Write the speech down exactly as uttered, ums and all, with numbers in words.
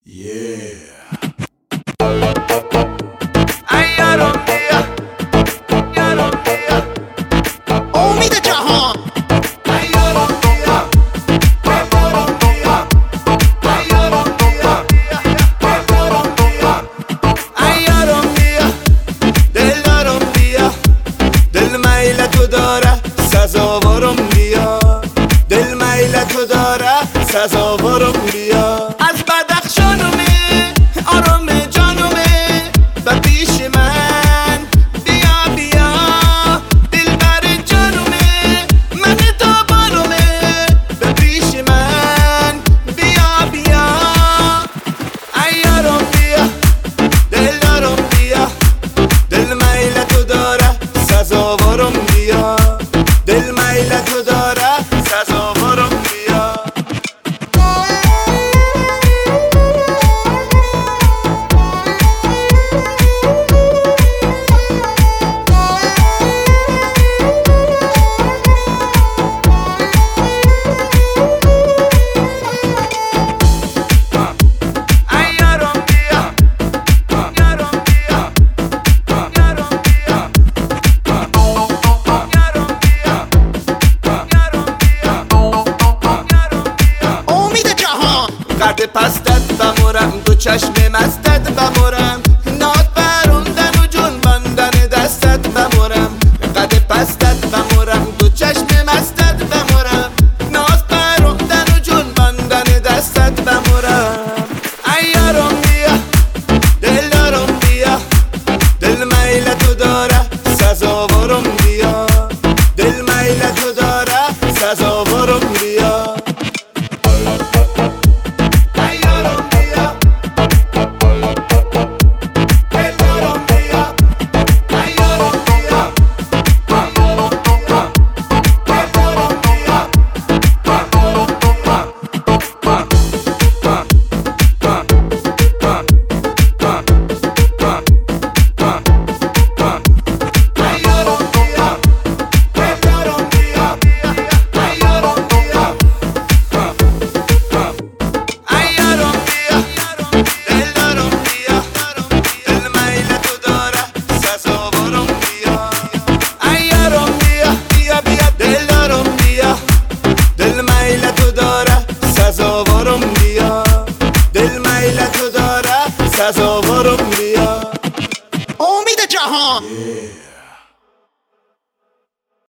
Yeah. ایارم بیا یارم بیا امید جهان ایارم بیا یارم بیا ایارم بیا یارم بیا ایارم بیا دلدارم بیا دل میل تو داره سزاوارم بیا دل میل تو داره سزاوارم بیا از بدخشانمه آرام جانمه و پیش من بیا بیا دل بر جانمه من تو بارمه و پیش من بیا بیا ایارم بیا دلدارم بیا دل میل تو داره سزاوارم بیا دل میل تو داره سزاوارم بیا ایارم بیا یارم بیا یارم بیا یارم بیا یارم بیا امید جهان قد پستت بمورم دو چشم مستت بمورم ناد بروندن و جنباندن دستت بمورم قد پستت بمورم دو چشم مستت بمورم ناز بروندن و جنباندن دستت بمورم ایارم بیا دلدارم بیا دل میل تو داره سزاوارم بیا دل میل تو داره سزاوارم بیا ایارم بیا دلدارم بیا ایارم بیا دلدارم سزاوارم بیا دل میل تو داره سزاوارم